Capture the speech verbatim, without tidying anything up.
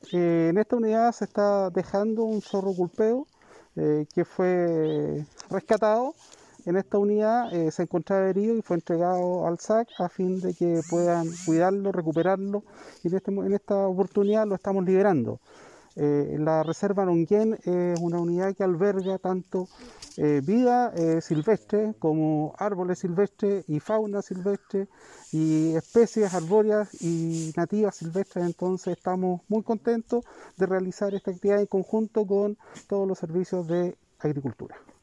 eh, en esta unidad se está dejando un zorro culpeo eh, que fue rescatado. En esta unidad eh, se encontraba herido y fue entregado al S A C a fin de que puedan cuidarlo, recuperarlo, y en, este, en esta oportunidad lo estamos liberando. Eh, la Reserva Nonguén es una unidad que alberga tanto eh, vida eh, silvestre como árboles silvestres y fauna silvestre y especies arbóreas y nativas silvestres. Entonces estamos muy contentos de realizar esta actividad en conjunto con todos los servicios de agricultura.